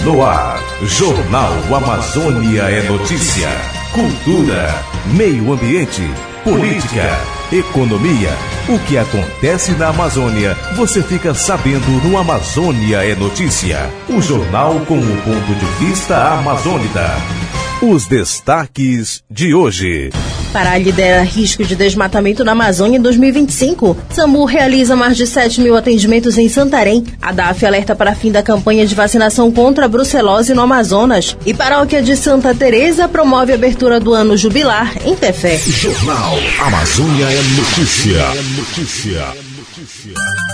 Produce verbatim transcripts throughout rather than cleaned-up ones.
No ar, Jornal Amazônia é notícia, cultura, meio ambiente, política, economia. O que acontece na Amazônia, você fica sabendo no Amazônia é Notícia. O jornal com o ponto de vista amazônida. Os destaques de hoje. Pará lidera risco de desmatamento na Amazônia em dois mil e vinte e cinco. SAMU realiza mais de sete mil atendimentos em Santarém. A D A F alerta para fim da campanha de vacinação contra a brucelose no Amazonas. E Paróquia de Santa Teresa promove a abertura do ano jubilar em Tefé. Jornal Amazônia é Notícia. É notícia. Notícia.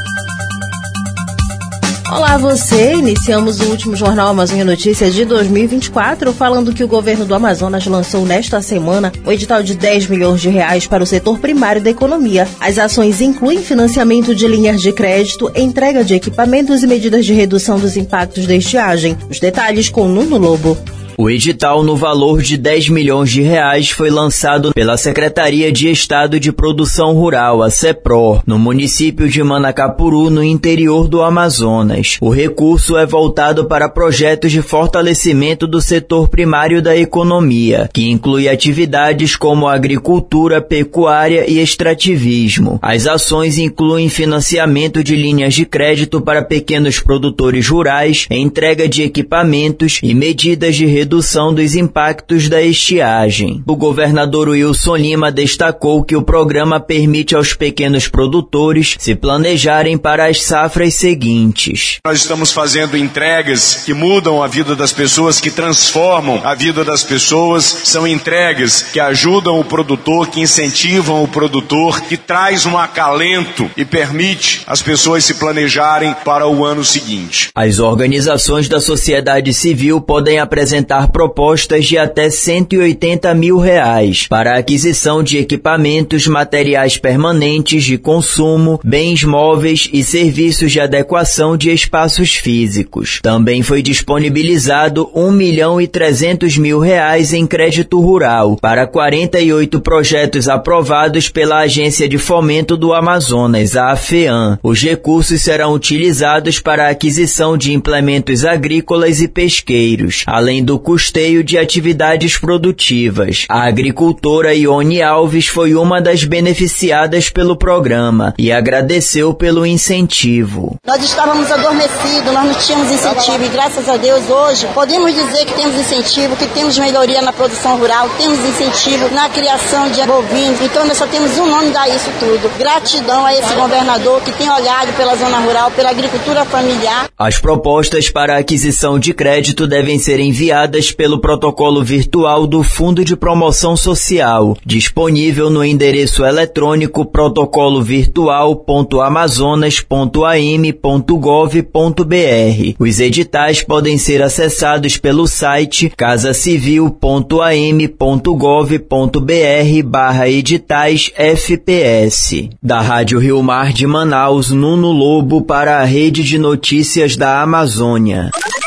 Olá você, iniciamos o último Jornal Amazônia Notícias de dois mil e vinte e quatro falando que o governo do Amazonas lançou nesta semana o edital de dez milhões de reais para o setor primário da economia. As ações incluem financiamento de linhas de crédito, entrega de equipamentos e medidas de redução dos impactos da estiagem. Os detalhes com Nuno Lobo. O edital no valor de dez milhões de reais foi lançado pela Secretaria de Estado de Produção Rural, a SEPROR, no município de Manacapuru, no interior do Amazonas. O recurso é voltado para projetos de fortalecimento do setor primário da economia, que inclui atividades como agricultura, pecuária e extrativismo. As ações incluem financiamento de linhas de crédito para pequenos produtores rurais, entrega de equipamentos e medidas de redução redução dos impactos da estiagem. O governador Wilson Lima destacou que o programa permite aos pequenos produtores se planejarem para as safras seguintes. Nós estamos fazendo entregas que mudam a vida das pessoas, que transformam a vida das pessoas, são entregas que ajudam o produtor, que incentivam o produtor, que traz um acalento e permite as pessoas se planejarem para o ano seguinte. As organizações da sociedade civil podem apresentar propostas de até cento e oitenta mil reais para a aquisição de equipamentos, materiais permanentes de consumo, bens móveis e serviços de adequação de espaços físicos. Também foi disponibilizado um milhão e trezentos mil reais em crédito rural para quarenta e oito projetos aprovados pela Agência de Fomento do Amazonas, a AFEAM. Os recursos serão utilizados para a aquisição de implementos agrícolas e pesqueiros, além do custeio de atividades produtivas. A agricultora Ione Alves foi uma das beneficiadas pelo programa e agradeceu pelo incentivo. Nós estávamos adormecidos, nós não tínhamos incentivo e graças a Deus hoje podemos dizer que temos incentivo, que temos melhoria na produção rural, temos incentivo na criação de bovinos, então nós só temos um nome a isso tudo. Gratidão a esse governador que tem olhado pela zona rural, pela agricultura familiar. As propostas para a aquisição de crédito devem ser enviadas pelo protocolo virtual do Fundo de Promoção Social, disponível no endereço eletrônico protocolo virtual ponto amazonas ponto a m ponto gov ponto b r. Os editais podem ser acessados pelo site casacivil ponto a m ponto gov ponto b r barra editais F P S. Da Rádio Rio Mar de Manaus, Nuno Lobo para a Rede de Notícias da Amazônia.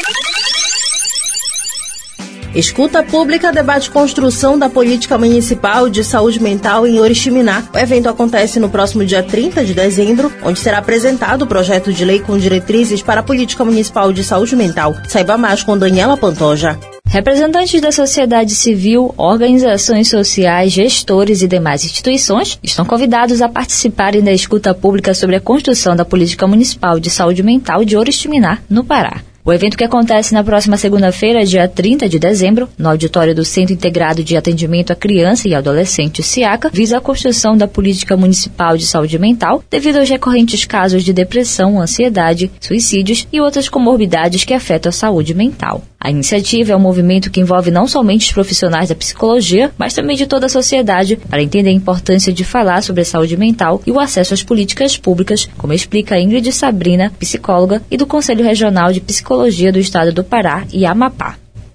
Escuta Pública debate construção da política municipal de saúde mental em Oriximiná. O evento acontece no próximo dia trinta de dezembro, onde será apresentado o projeto de lei com diretrizes para a política municipal de saúde mental. Saiba mais com Daniela Pantoja. Representantes da sociedade civil, organizações sociais, gestores e demais instituições estão convidados a participarem da escuta pública sobre a construção da política municipal de saúde mental de Oriximiná, no Pará. O evento, que acontece na próxima segunda-feira, dia trinta de dezembro, no auditório do Centro Integrado de Atendimento à Criança e Adolescente, SIACA, visa a construção da política municipal de saúde mental devido aos recorrentes casos de depressão, ansiedade, suicídios e outras comorbidades que afetam a saúde mental. A iniciativa é um movimento que envolve não somente os profissionais da psicologia, mas também de toda a sociedade, para entender a importância de falar sobre a saúde mental e o acesso às políticas públicas, como explica Ingrid Sabrina, psicóloga e do Conselho Regional de Psicologia do Estado do Pará e Amapá.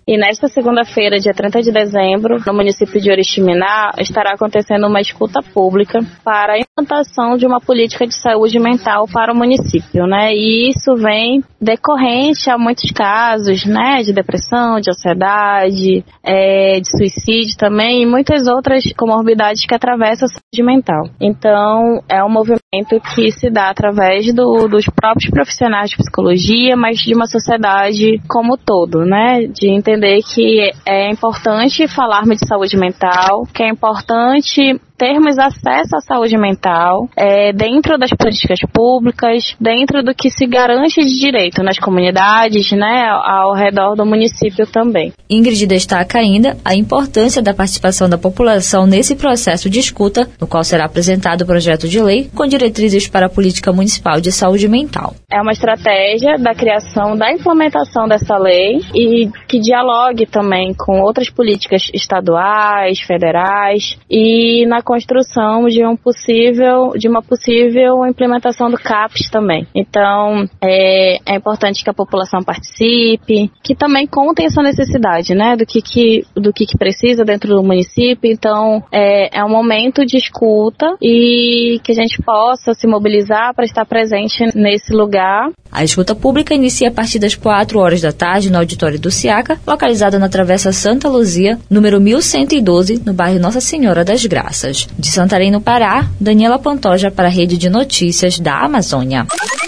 E nesta segunda-feira, dia trinta de dezembro, no município de Oriximiná, estará acontecendo uma escuta pública para a implantação de uma política de saúde mental para o município, né? E isso vem decorrente a muitos casos, né, de depressão, de ansiedade, é, de suicídio também e muitas outras comorbidades que atravessam a saúde mental. Então, é um movimento que se dá através do, dos próprios profissionais de psicologia, mas de uma sociedade como um todo, né? De entender que é importante falarmos de saúde mental, que é importante termos acesso à saúde mental é, dentro das políticas públicas, dentro do que se garante de direito nas comunidades, né, ao redor do município também. Ingrid destaca ainda a importância da participação da população nesse processo de escuta, no qual será apresentado o projeto de lei com diretrizes para a política municipal de saúde mental. É uma estratégia da criação, da implementação dessa lei e que dialogue também com outras políticas estaduais, federais e na construção de um possível, de uma possível implementação do CAPS também. Então, é, é importante que a população participe, que também contem essa necessidade, né, do que, que, do que, que precisa dentro do município. Então, é, é um momento de escuta e que a gente possa se mobilizar para estar presente nesse lugar. A escuta pública inicia a partir das quatro horas da tarde no auditório do SIACA, localizado na Travessa Santa Luzia, número mil cento e doze, no bairro Nossa Senhora das Graças. De Santarém, no Pará, Daniela Pantoja para a Rede de Notícias da Amazônia.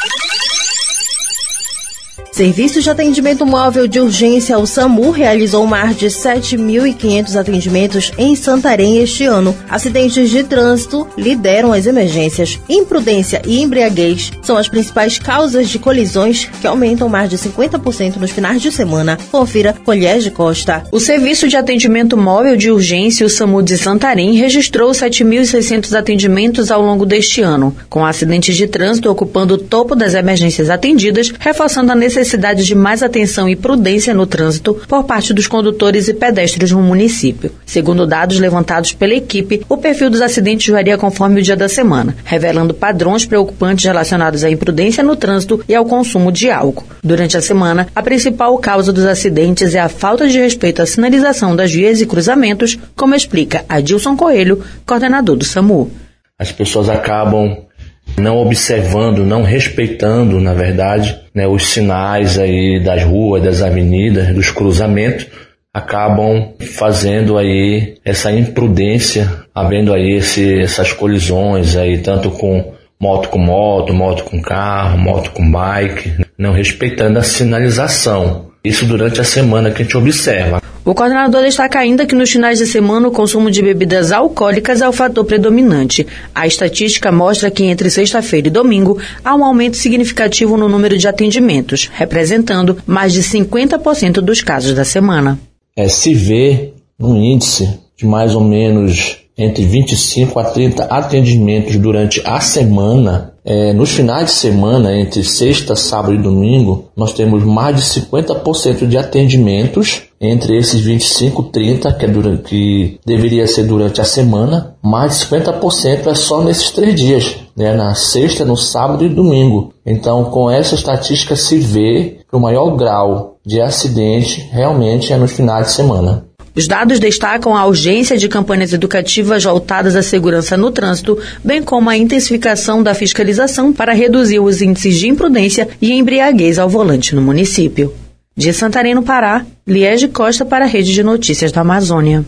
Serviço de Atendimento Móvel de Urgência, o SAMU, realizou mais de sete mil e quinhentos atendimentos em Santarém este ano. Acidentes de trânsito lideram as emergências. Imprudência e embriaguez são as principais causas de colisões, que aumentam mais de cinquenta por cento nos finais de semana. Confira com Liege Costa. O Serviço de Atendimento Móvel de Urgência, o SAMU de Santarém, registrou sete mil e seiscentos atendimentos ao longo deste ano, com acidentes de trânsito ocupando o topo das emergências atendidas, reforçando a necessidade necessidade de mais atenção e prudência no trânsito por parte dos condutores e pedestres no município. Segundo dados levantados pela equipe, o perfil dos acidentes varia conforme o dia da semana, revelando padrões preocupantes relacionados à imprudência no trânsito e ao consumo de álcool. Durante a semana, a principal causa dos acidentes é a falta de respeito à sinalização das vias e cruzamentos, como explica Adilson Coelho, coordenador do SAMU. As pessoas acabam não observando, não respeitando, na verdade, né, os sinais aí das ruas, das avenidas, dos cruzamentos, acabam fazendo aí essa imprudência, havendo aí esse, essas colisões aí, tanto com moto com moto, moto com carro, moto com bike, não respeitando a sinalização. Isso durante a semana que a gente observa. O coordenador destaca ainda que nos finais de semana o consumo de bebidas alcoólicas é o fator predominante. A estatística mostra que entre sexta-feira e domingo há um aumento significativo no número de atendimentos, representando mais de cinquenta por cento dos casos da semana. É, se vê um índice de mais ou menos entre vinte e cinco a trinta atendimentos durante a semana. É, nos finais de semana, entre sexta, sábado e domingo, nós temos mais de cinquenta por cento de atendimentos entre esses vinte e cinco, trinta, que, é durante, que deveria ser durante a semana. Mais de cinquenta por cento é só nesses três dias, né, na sexta, no sábado e domingo. Então, com essa estatística se vê que o maior grau de acidente realmente é nos finais de semana. Os dados destacam a urgência de campanhas educativas voltadas à segurança no trânsito, bem como a intensificação da fiscalização para reduzir os índices de imprudência e embriaguez ao volante no município. De Santarém, no Pará, Liege Costa para a Rede de Notícias da Amazônia.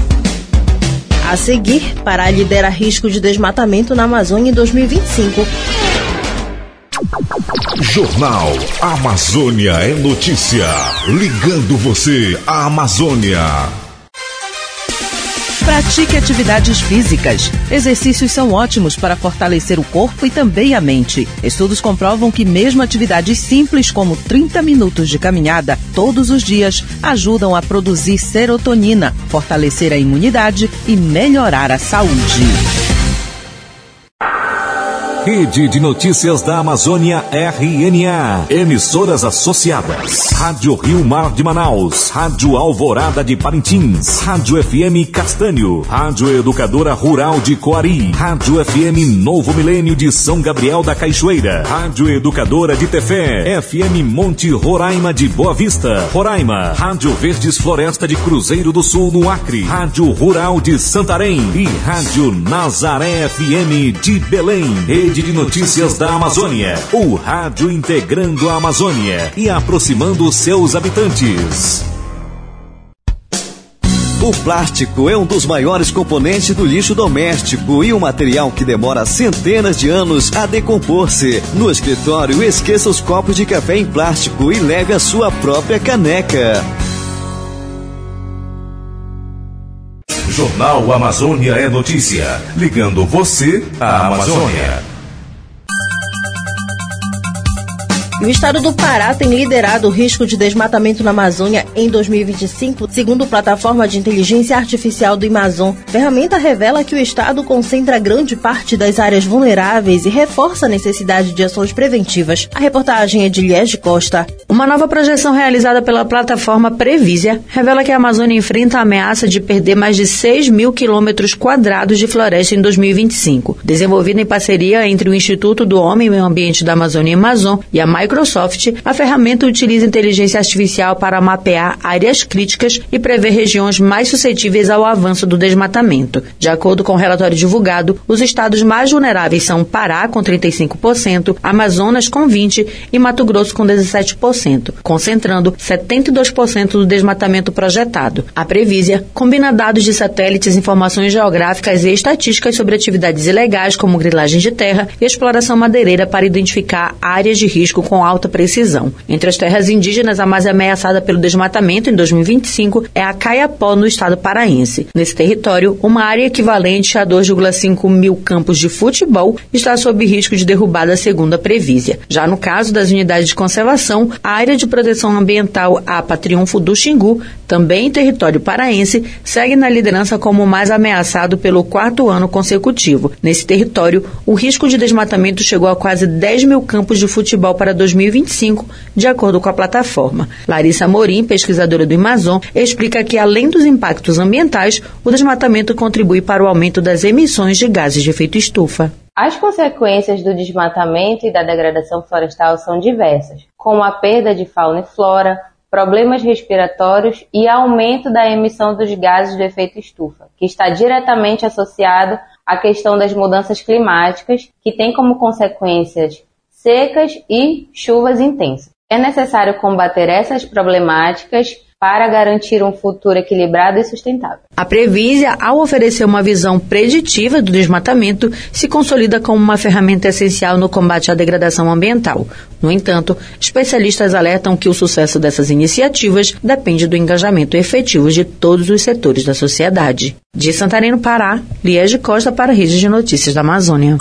A seguir, Pará lidera risco de desmatamento na Amazônia em dois mil e vinte e cinco. Jornal Amazônia é notícia. Ligando você à Amazônia. Pratique atividades físicas. Exercícios são ótimos para fortalecer o corpo e também a mente. Estudos comprovam que mesmo atividades simples como trinta minutos de caminhada todos os dias ajudam a produzir serotonina, fortalecer a imunidade e melhorar a saúde. Rede de Notícias da Amazônia R N A. Emissoras associadas. Rádio Rio Mar de Manaus. Rádio Alvorada de Parintins. Rádio F M Castanho. Rádio Educadora Rural de Coari. Rádio F M Novo Milênio de São Gabriel da Cachoeira. Rádio Educadora de Tefé. F M Monte Roraima de Boa Vista, Roraima. Rádio Verdes Floresta de Cruzeiro do Sul, no Acre. Rádio Rural de Santarém. E Rádio Nazaré F M de Belém. Rede de Notícias da Amazônia. O rádio integrando a Amazônia e aproximando seus habitantes. O plástico é um dos maiores componentes do lixo doméstico e um material que demora centenas de anos a decompor-se. No escritório, esqueça os copos de café em plástico e leve a sua própria caneca. Jornal Amazônia é notícia, ligando você à Amazônia. O estado do Pará tem liderado o risco de desmatamento na Amazônia em dois mil e vinte e cinco, segundo a plataforma de inteligência artificial do Amazon. A ferramenta revela que o estado concentra grande parte das áreas vulneráveis e reforça a necessidade de ações preventivas. A reportagem é de Liege Costa. Uma nova projeção realizada pela plataforma Previsia revela que a Amazônia enfrenta a ameaça de perder mais de seis mil quilômetros quadrados de floresta em dois mil e vinte e cinco. Desenvolvida em parceria entre o Instituto do Homem e Meio Ambiente da Amazônia Amazon e a Microsoft, a ferramenta utiliza inteligência artificial para mapear áreas críticas e prever regiões mais suscetíveis ao avanço do desmatamento. De acordo com o relatório divulgado, os estados mais vulneráveis são Pará, com trinta e cinco por cento, Amazonas, com vinte por cento e Mato Grosso, com dezessete por cento, concentrando setenta e dois por cento do desmatamento projetado. A Previsia combina dados de satélites, informações geográficas e estatísticas sobre atividades ilegais, como grilagem de terra e exploração madeireira, para identificar áreas de risco com alta precisão. Entre as terras indígenas, a mais ameaçada pelo desmatamento em dois mil e vinte e cinco é a Caiapó, no estado paraense. Nesse território, uma área equivalente a dois vírgula cinco mil campos de futebol está sob risco de derrubada, segundo a Previsia. Já no caso das unidades de conservação, a área de proteção ambiental APA Triunfo do Xingu, também em território paraense, segue na liderança como o mais ameaçado pelo quarto ano consecutivo. Nesse território, o risco de desmatamento chegou a quase dez mil campos de futebol para dois mil e vinte e cinco, de acordo com a plataforma. Larissa Morim, pesquisadora do Amazon, explica que, além dos impactos ambientais, o desmatamento contribui para o aumento das emissões de gases de efeito estufa. As consequências do desmatamento e da degradação florestal são diversas, como a perda de fauna e flora, problemas respiratórios e aumento da emissão dos gases do efeito estufa, que está diretamente associado à questão das mudanças climáticas, que tem como consequências secas e chuvas intensas. É necessário combater essas problemáticas para garantir um futuro equilibrado e sustentável. A Previsia, ao oferecer uma visão preditiva do desmatamento, se consolida como uma ferramenta essencial no combate à degradação ambiental. No entanto, especialistas alertam que o sucesso dessas iniciativas depende do engajamento efetivo de todos os setores da sociedade. De Santarém, no Pará, Liege Costa para a Rede de Notícias da Amazônia.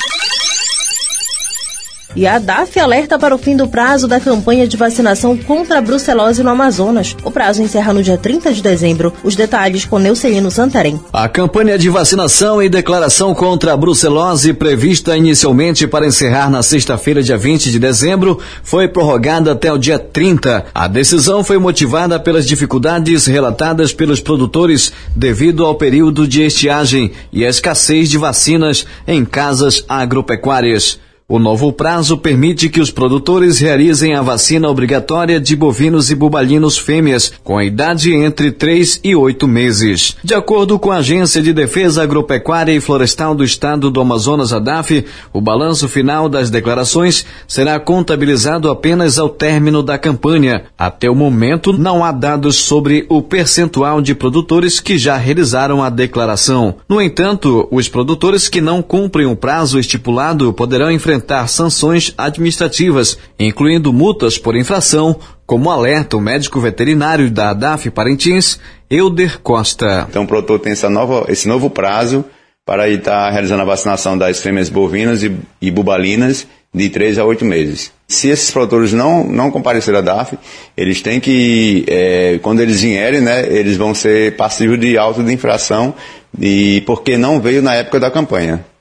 E a D A F alerta para o fim do prazo da campanha de vacinação contra a brucelose no Amazonas. O prazo encerra no dia trinta de dezembro. Os detalhes com Neucelino Santarém. A campanha de vacinação e declaração contra a brucelose, prevista inicialmente para encerrar na sexta-feira, dia vinte de dezembro, foi prorrogada até o dia trinta. A decisão foi motivada pelas dificuldades relatadas pelos produtores devido ao período de estiagem e a escassez de vacinas em casas agropecuárias. O novo prazo permite que os produtores realizem a vacina obrigatória de bovinos e bubalinos fêmeas com a idade entre três e oito meses. De acordo com a Agência de Defesa Agropecuária e Florestal do Estado do Amazonas, a D A F, o balanço final das declarações será contabilizado apenas ao término da campanha. Até o momento, não há dados sobre o percentual de produtores que já realizaram a declaração. No entanto, os produtores que não cumprem o prazo estipulado poderão enfrentar sanções administrativas, incluindo multas por infração, como alerta o médico veterinário da D A F Parintins, Euder Costa. Então o produtor tem essa nova, esse novo prazo para estar realizando a vacinação das fêmeas bovinas e, e bubalinas de três a oito meses. Se esses produtores não, não comparecerem à D A F, eles têm que, é, quando eles vierem, né, eles vão ser passíveis de auto de infração, e porque não veio na época da campanha.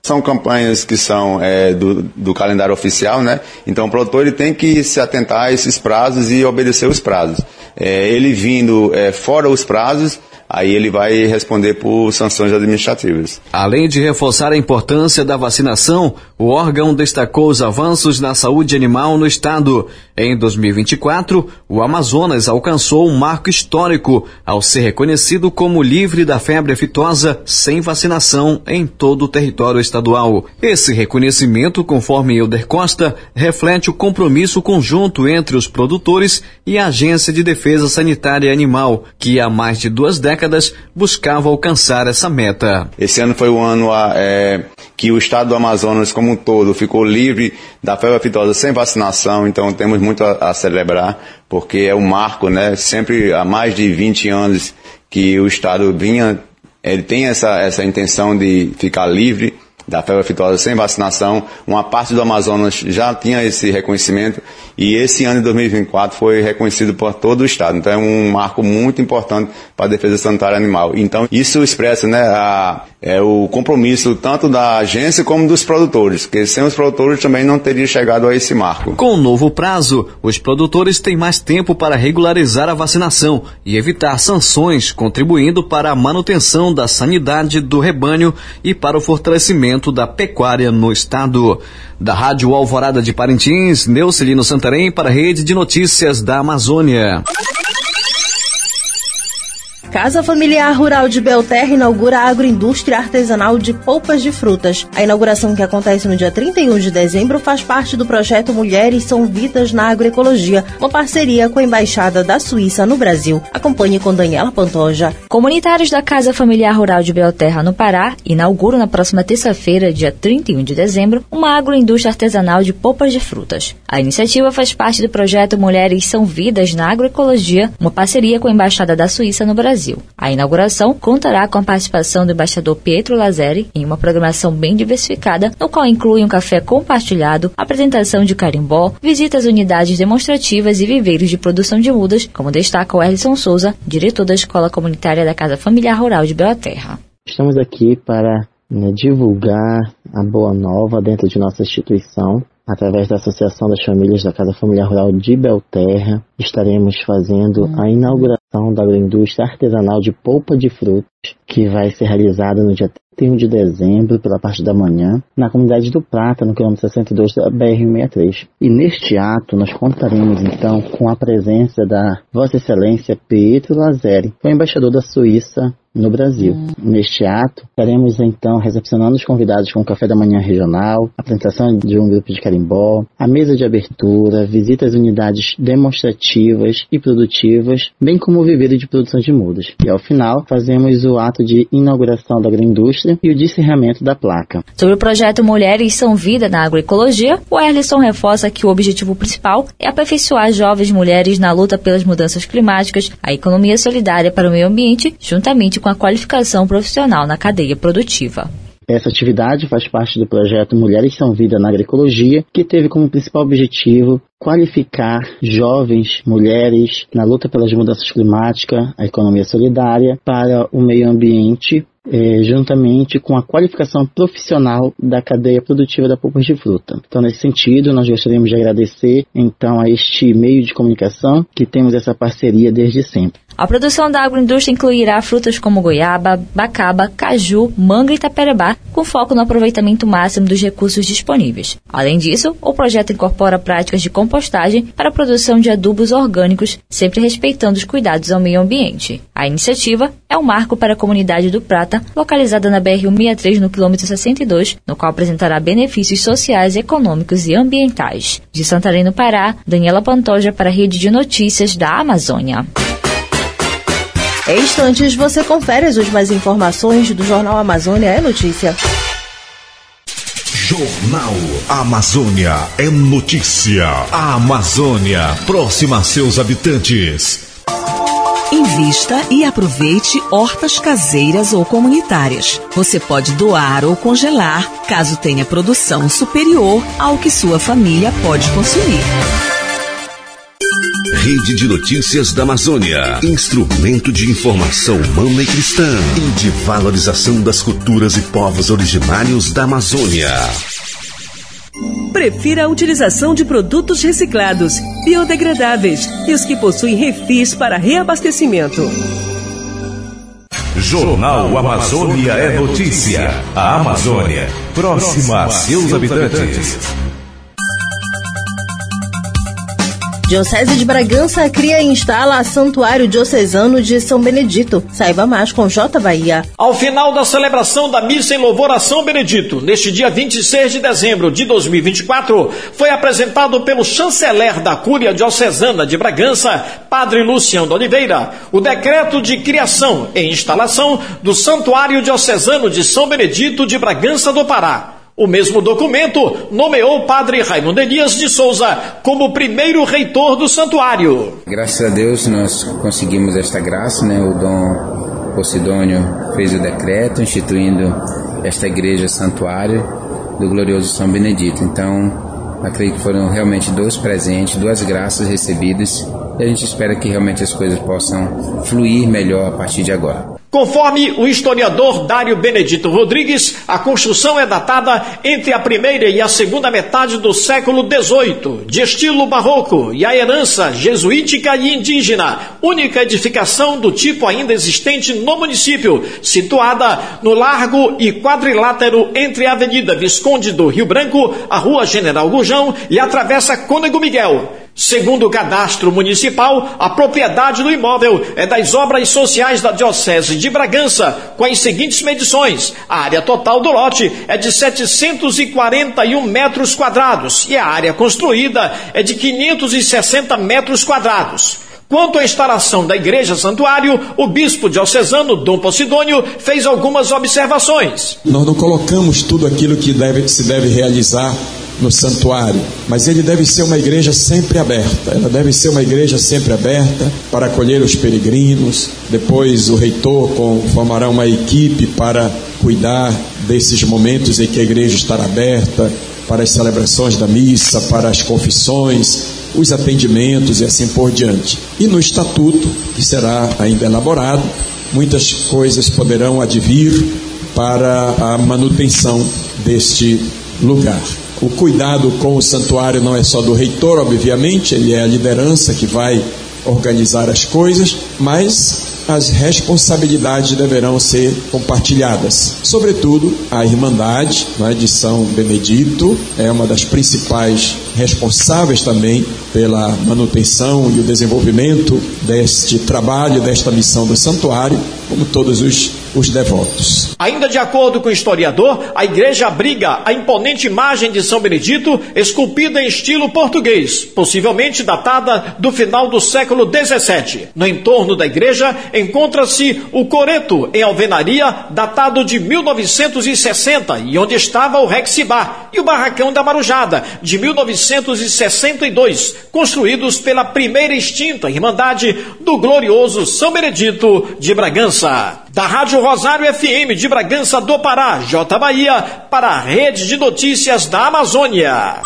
São campanhas que são é, do, do calendário oficial, né? Então o produtor ele tem que se atentar a esses prazos e obedecer os prazos. É, ele vindo é, fora os prazos, aí ele vai responder por sanções administrativas. Além de reforçar a importância da vacinação, o órgão destacou os avanços na saúde animal no estado. Em dois mil e vinte e quatro, o Amazonas alcançou um marco histórico ao ser reconhecido como livre da febre aftosa sem vacinação em todo o território estadual. Esse reconhecimento, conforme Hilder Costa, reflete o compromisso conjunto entre os produtores e a Agência de Defesa Sanitária Animal, que há mais de duas décadas buscava alcançar essa meta. Esse ano foi o ano é, que o estado do Amazonas como um todo ficou livre da febre aftosa sem vacinação, então temos muito a, a celebrar, porque é um marco, né? Sempre há mais de vinte anos que o estado vinha, ele tem essa, essa intenção de ficar livre da febre aftosa sem vacinação. Uma parte do Amazonas já tinha esse reconhecimento e esse ano de dois mil e vinte e quatro foi reconhecido por todo o estado. Então é um marco muito importante para a defesa sanitária animal. Então isso expressa, né, a, é, o compromisso tanto da agência como dos produtores, porque sem os produtores também não teria chegado a esse marco. Com o novo prazo, os produtores têm mais tempo para regularizar a vacinação e evitar sanções, contribuindo para a manutenção da sanidade do rebanho e para o fortalecimento da pecuária no estado. Da Rádio Alvorada de Parintins, Neucelino Santarém para a Rede de Notícias da Amazônia. Casa Familiar Rural de Belterra inaugura a agroindústria artesanal de polpas de frutas. A inauguração, que acontece no dia trinta e um de dezembro, faz parte do projeto Mulheres São Vidas na Agroecologia, uma parceria com a Embaixada da Suíça no Brasil. Acompanhe com Daniela Pantoja. Comunitários da Casa Familiar Rural de Belterra, no Pará, inauguram na próxima terça-feira, dia trinta e um de dezembro, uma agroindústria artesanal de polpas de frutas. A iniciativa faz parte do projeto Mulheres São Vidas na Agroecologia, uma parceria com a Embaixada da Suíça no Brasil. A inauguração contará com a participação do embaixador Pietro Lazzeri em uma programação bem diversificada, no qual inclui um café compartilhado, apresentação de carimbó, visitas às unidades demonstrativas e viveiros de produção de mudas, como destaca o Erlisson Souza, diretor da Escola Comunitária da Casa Familiar Rural de Belterra. Estamos aqui para né, divulgar a boa nova dentro de nossa instituição. Através da Associação das Famílias da Casa Familiar Rural de Belterra, estaremos fazendo a inauguração da agroindústria artesanal de polpa de frutas, que vai ser realizada no dia trinta e um de dezembro, pela parte da manhã, na comunidade do Prata, no quilômetro sessenta e dois da B R cento e sessenta e três. E neste ato, nós contaremos, então, com a presença da Vossa Excelência Pietro Lazzeri, que é o embaixador da Suíça no Brasil. Hum. Neste ato, estaremos então recepcionando os convidados com o café da manhã regional, a apresentação de um grupo de carimbó, a mesa de abertura, visitas às unidades demonstrativas e produtivas, bem como o viveiro de produção de mudas. E ao final, fazemos o ato de inauguração da agroindústria e o descerramento da placa. Sobre o projeto Mulheres São Vida na Agroecologia, o Erlisson reforça que o objetivo principal é aperfeiçoar jovens mulheres na luta pelas mudanças climáticas, a economia solidária para o meio ambiente, juntamente com a qualificação profissional na cadeia produtiva. Essa atividade faz parte do projeto Mulheres São Vida na Agroecologia, que teve como principal objetivo qualificar jovens mulheres na luta pelas mudanças climáticas, a economia solidária, para o meio ambiente, eh, juntamente com a qualificação profissional da cadeia produtiva da polpa de fruta. Então, nesse sentido, nós gostaríamos de agradecer, então, a este meio de comunicação que temos essa parceria desde sempre. A produção da agroindústria incluirá frutas como goiaba, bacaba, caju, manga e taperebá, com foco no aproveitamento máximo dos recursos disponíveis. Além disso, o projeto incorpora práticas de compostagem para a produção de adubos orgânicos, sempre respeitando os cuidados ao meio ambiente. A iniciativa é um marco para a comunidade do Prata, localizada na B R cento e sessenta e três, no quilômetro sessenta e dois, no qual apresentará benefícios sociais, econômicos e ambientais. De Santarém, no Pará, Daniela Pantoja para a Rede de Notícias da Amazônia. Em instantes, você confere as últimas informações do Jornal Amazônia é Notícia. Jornal Amazônia é Notícia. A Amazônia, próxima a seus habitantes. Invista e aproveite hortas caseiras ou comunitárias. Você pode doar ou congelar, caso tenha produção superior ao que sua família pode consumir. Rede de Notícias da Amazônia. Instrumento de informação humana e cristã e de valorização das culturas e povos originários da Amazônia. Prefira a utilização de produtos reciclados, biodegradáveis e os que possuem refis para reabastecimento. Jornal Amazônia é notícia. A Amazônia, próxima a seus habitantes. Diocese de Bragança cria e instala Santuário Diocesano de São Benedito. Saiba mais com J Bahia. Ao final da celebração da missa em louvor a São Benedito, neste dia vinte e seis de dezembro de dois mil e vinte e quatro, foi apresentado pelo chanceler da Cúria Diocesana de Bragança, Padre Luciano de Oliveira, o decreto de criação e instalação do Santuário Diocesano de São Benedito de Bragança do Pará. O mesmo documento nomeou o padre Raimundo Elias de Souza como primeiro reitor do santuário. Graças a Deus nós conseguimos esta graça, né? O Dom Posidônio fez o decreto instituindo esta igreja santuário do glorioso São Benedito. Então, acredito que foram realmente dois presentes, duas graças recebidas e a gente espera que realmente as coisas possam fluir melhor a partir de agora. Conforme o historiador Dário Benedito Rodrigues, a construção é datada entre a primeira e a segunda metade do século dezoito, de estilo barroco, e a herança jesuítica e indígena, única edificação do tipo ainda existente no município, situada no largo e quadrilátero entre a Avenida Visconde do Rio Branco, a Rua General Gurjão e a Travessa Cônego Miguel. Segundo o cadastro municipal, a propriedade do imóvel é das obras sociais da Diocese de Bragança, com as seguintes medições. A área total do lote é de setecentos e quarenta e um metros quadrados e a área construída é de quinhentos e sessenta metros quadrados. Quanto à instalação da igreja santuário, o bispo diocesano Dom Posidônio fez algumas observações. Nós não colocamos tudo aquilo que deve, se deve realizar no santuário, mas ele deve ser uma igreja sempre aberta, ela deve ser uma igreja sempre aberta para acolher os peregrinos. Depois o reitor formará uma equipe para cuidar desses momentos em que a igreja estará aberta, para as celebrações da missa, para as confissões, os atendimentos e assim por diante. E no estatuto, que será ainda elaborado, muitas coisas poderão advir para a manutenção deste lugar. O cuidado com o santuário não é só do reitor, obviamente, ele é a liderança que vai organizar as coisas, mas as responsabilidades deverão ser compartilhadas. Sobretudo, a Irmandade, né, de São Benedito é uma das principais responsáveis também pela manutenção e o desenvolvimento deste trabalho, desta missão do santuário, como todos os, os devotos. Ainda de acordo com o historiador, a igreja abriga a imponente imagem de São Benedito, esculpida em estilo português, possivelmente datada do final do século dezessete. No entorno da igreja encontra-se o coreto em alvenaria, datado de mil novecentos e sessenta, e onde estava o Rexibá, e o barracão da Marujada, de mil novecentos e sessenta e dois, construídos pela primeira extinta Irmandade do glorioso São Benedito de Bragança. Da Rádio Rosário F M de Bragança do Pará, J Bahia, para a Rede de Notícias da Amazônia.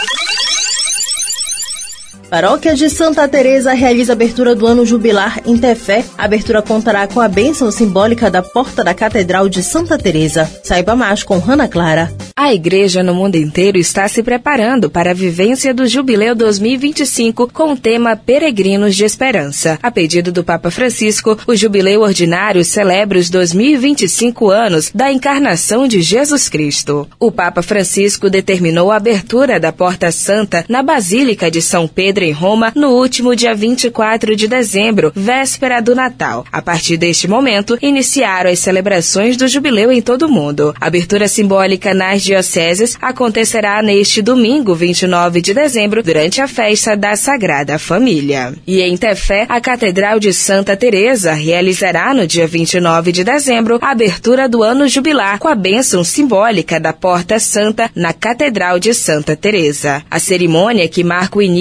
Paróquia de Santa Teresa realiza a abertura do ano jubilar em Tefé. A abertura contará com a bênção simbólica da porta da Catedral de Santa Teresa. Saiba mais com Ana Clara. A igreja no mundo inteiro está se preparando para a vivência do Jubileu dois mil e vinte e cinco com o tema Peregrinos de Esperança. A pedido do Papa Francisco, o Jubileu Ordinário celebra os dois mil e vinte e cinco anos da encarnação de Jesus Cristo. O Papa Francisco determinou a abertura da Porta Santa na Basílica de São Pedro em Roma no último dia vinte e quatro de dezembro, véspera do Natal. A partir deste momento, iniciaram as celebrações do Jubileu em todo o mundo. A abertura simbólica nas dioceses acontecerá neste domingo, vinte e nove de dezembro, durante a festa da Sagrada Família. E em Tefé, a Catedral de Santa Teresa realizará no dia vinte e nove de dezembro a abertura do ano jubilar com a bênção simbólica da Porta Santa na Catedral de Santa Teresa. A cerimônia, que marca o início de um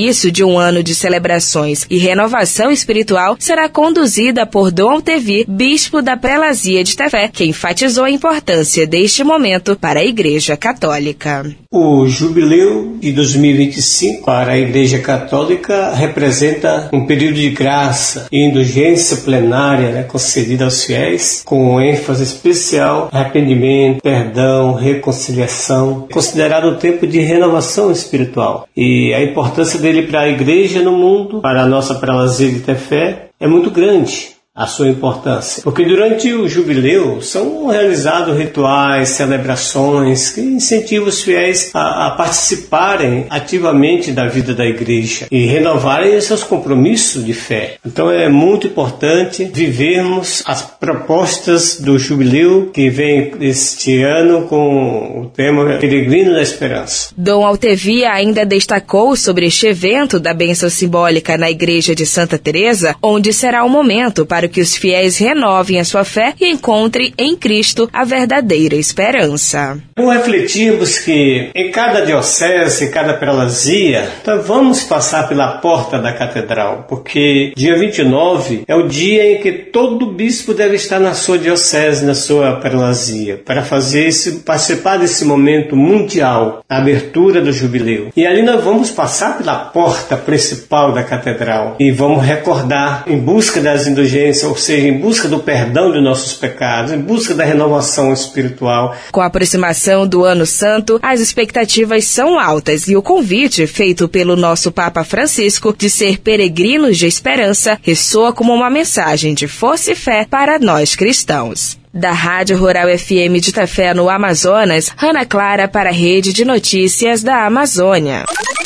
um ano de celebrações e renovação espiritual, será conduzida por Dom Altevi, bispo da Prelazia de Tefé, que enfatizou a importância deste momento para a Igreja Católica. O jubileu de dois mil e vinte e cinco para a Igreja Católica representa um período de graça e indulgência plenária, né, concedida aos fiéis, com ênfase especial, arrependimento, perdão, reconciliação, considerado um tempo de renovação espiritual. E a importância dele para a Igreja no mundo, para a nossa Prelazia de Tefé, é muito grande. A sua importância, porque durante o jubileu são realizados rituais, celebrações que incentivam os fiéis a, a participarem ativamente da vida da igreja e renovarem seus compromissos de fé. Então é muito importante vivermos as propostas do jubileu que vem este ano com o tema Peregrino da Esperança. Dom Altevi ainda destacou sobre este evento da bênção simbólica na Igreja de Santa Teresa, onde será o momento para que os fiéis renovem a sua fé e encontrem em Cristo a verdadeira esperança. Vamos refletirmos que em cada diocese, em cada prelazia, então vamos passar pela porta da catedral, porque dia vinte e nove é o dia em que todo bispo deve estar na sua diocese, na sua prelazia, para fazer esse, participar desse momento mundial, a abertura do jubileu. E ali nós vamos passar pela porta principal da catedral e vamos recordar em busca das indulgências, ou seja, em busca do perdão de nossos pecados, em busca da renovação espiritual. Com a aproximação do Ano Santo, as expectativas são altas e o convite feito pelo nosso Papa Francisco de ser peregrinos de esperança ressoa como uma mensagem de força e fé para nós cristãos. Da Rádio Rural F M de Tefé, no Amazonas, Ana Clara para a Rede de Notícias da Amazônia.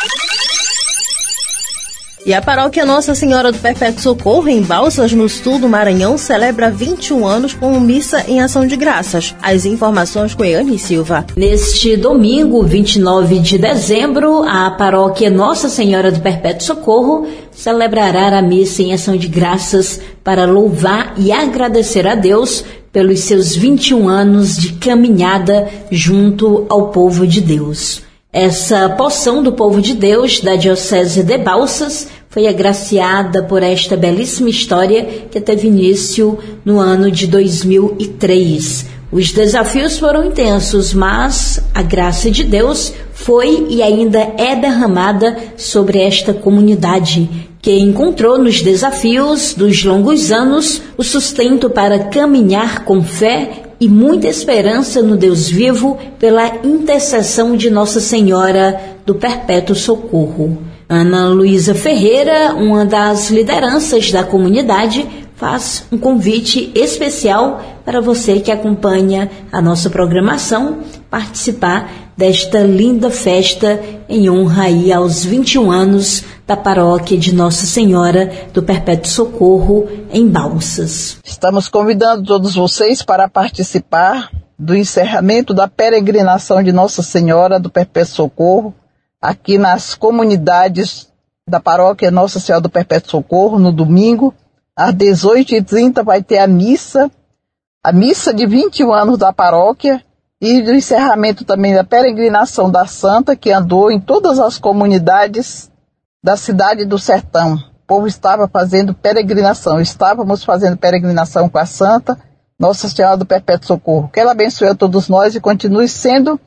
E a paróquia Nossa Senhora do Perpétuo Socorro, em Balsas, no sul do Maranhão, celebra vinte e um anos com missa em ação de graças. As informações com Eane Silva. Neste domingo, vinte e nove de dezembro, a paróquia Nossa Senhora do Perpétuo Socorro celebrará a missa em ação de graças para louvar e agradecer a Deus pelos seus vinte e um anos de caminhada junto ao povo de Deus. Essa porção do povo de Deus da Diocese de Balsas foi agraciada por esta belíssima história que teve início no ano de dois mil e três. Os desafios foram intensos, mas a graça de Deus foi e ainda é derramada sobre esta comunidade, que encontrou nos desafios dos longos anos o sustento para caminhar com fé e muita esperança no Deus vivo pela intercessão de Nossa Senhora do Perpétuo Socorro. Ana Luísa Ferreira, uma das lideranças da comunidade, faz um convite especial para você que acompanha a nossa programação participar desta linda festa em honra aí aos vinte e um anos da paróquia de Nossa Senhora do Perpétuo Socorro em Balsas. Estamos convidando todos vocês para participar do encerramento da peregrinação de Nossa Senhora do Perpétuo Socorro aqui nas comunidades da paróquia Nossa Senhora do Perpétuo Socorro no domingo. Às dezoito e trinta vai ter a missa, a missa de vinte e um anos da paróquia e do encerramento também da peregrinação da Santa, que andou em todas as comunidades da cidade do Sertão. O povo estava fazendo peregrinação, estávamos fazendo peregrinação com a Santa, Nossa Senhora do Perpétuo Socorro. Que ela abençoe a todos nós e continue sendo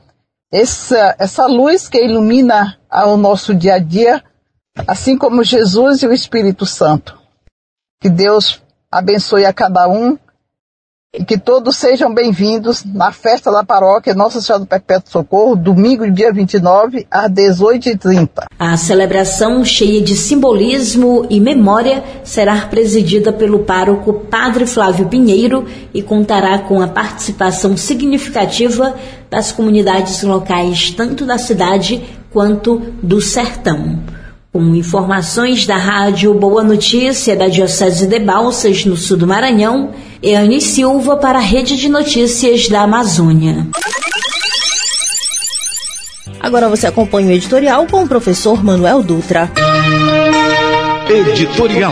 essa, essa luz que ilumina o nosso dia a dia, assim como Jesus e o Espírito Santo. Que Deus abençoe a cada um e que todos sejam bem-vindos na festa da paróquia Nossa Senhora do Perpétuo Socorro, domingo, dia vinte e nove, às dezoito e trinta. A celebração, cheia de simbolismo e memória, será presidida pelo pároco Padre Flávio Pinheiro e contará com a participação significativa das comunidades locais, tanto da cidade quanto do sertão. Com informações da Rádio Boa Notícia da Diocese de Balsas, no sul do Maranhão, Eane Silva para a Rede de Notícias da Amazônia. Agora você acompanha o editorial com o professor Manuel Dutra. Editorial.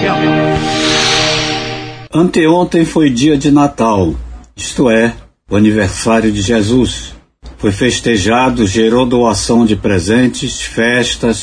Anteontem foi dia de Natal, isto é, o aniversário de Jesus. Foi festejado, gerou doação de presentes, festas,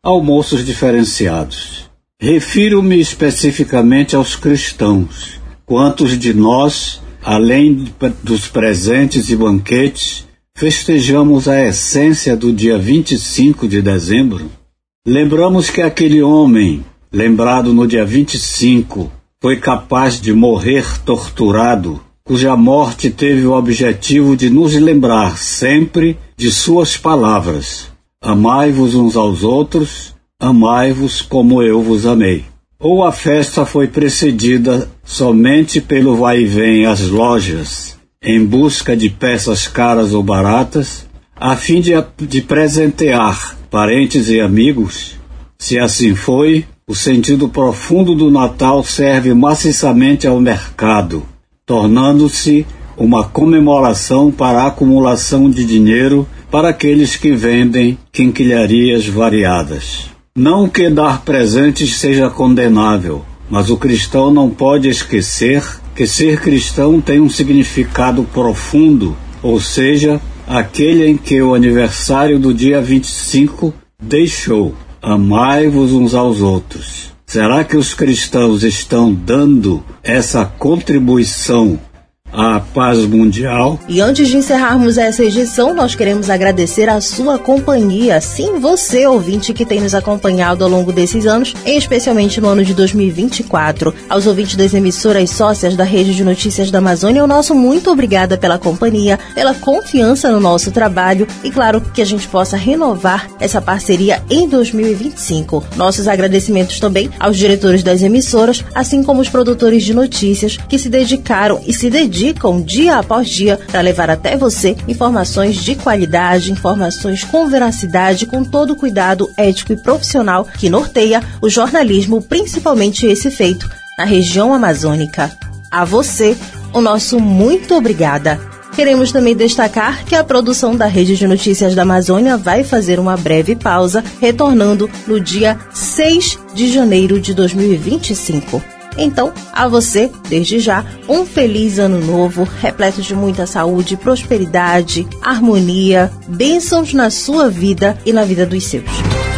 almoços diferenciados. Refiro-me especificamente aos cristãos. Quantos de nós, além dos presentes e banquetes, festejamos a essência do dia vinte e cinco de dezembro? Lembramos que aquele homem, lembrado no dia vinte e cinco, foi capaz de morrer torturado, cuja morte teve o objetivo de nos lembrar sempre de suas palavras: amai-vos uns aos outros, amai-vos como eu vos amei. Ou a festa foi precedida somente pelo vai e vem às lojas, em busca de peças caras ou baratas, a fim de, de presentear parentes e amigos? Se assim foi, o sentido profundo do Natal serve maciçamente ao mercado, tornando-se uma comemoração para a acumulação de dinheiro para aqueles que vendem quinquilharias variadas. Não que dar presentes seja condenável, mas o cristão não pode esquecer que ser cristão tem um significado profundo, ou seja, aquele em que o aniversário do dia vinte e cinco deixou: amai-vos uns aos outros. Será que os cristãos estão dando essa contribuição à paz mundial? E antes de encerrarmos essa edição, nós queremos agradecer a sua companhia, sim, você, ouvinte, que tem nos acompanhado ao longo desses anos, e especialmente no ano de dois mil e vinte e quatro. Aos ouvintes das emissoras sócias da Rede de Notícias da Amazônia, o nosso muito obrigada pela companhia, pela confiança no nosso trabalho e, claro, que a gente possa renovar essa parceria em dois mil e vinte e cinco. Nossos agradecimentos também aos diretores das emissoras, assim como os produtores de notícias que se dedicaram e se dedicam dedicam dia após dia para levar até você informações de qualidade, informações com veracidade, com todo o cuidado ético e profissional que norteia o jornalismo, principalmente esse feito na região amazônica. A você, o nosso muito obrigada. Queremos também destacar que a produção da Rede de Notícias da Amazônia vai fazer uma breve pausa, retornando no dia seis de janeiro de dois mil e vinte e cinco. Então, a você, desde já, um feliz ano novo, repleto de muita saúde, prosperidade, harmonia, bênçãos na sua vida e na vida dos seus.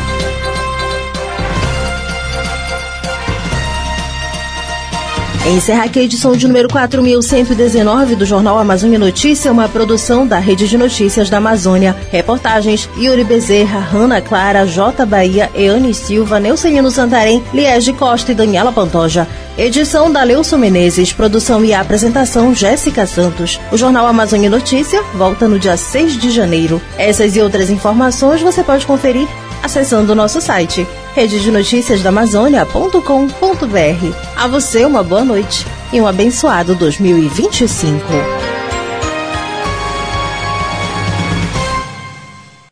Encerra aqui a edição de número quatro mil cento e dezenove do Jornal Amazônia Notícia, uma produção da Rede de Notícias da Amazônia. Reportagens: Yuri Bezerra, Hanna Clara, J. Bahia, Eane Silva, Neucelino Santarém, Liege Costa e Daniela Pantoja. Edição da Leuson Menezes, produção e apresentação Jéssica Santos. O Jornal Amazônia Notícia volta no dia seis de janeiro. Essas e outras informações você pode conferir acessando o nosso site rede de notícias da amazônia ponto com ponto br. A você uma boa noite e um abençoado dois mil e vinte e cinco.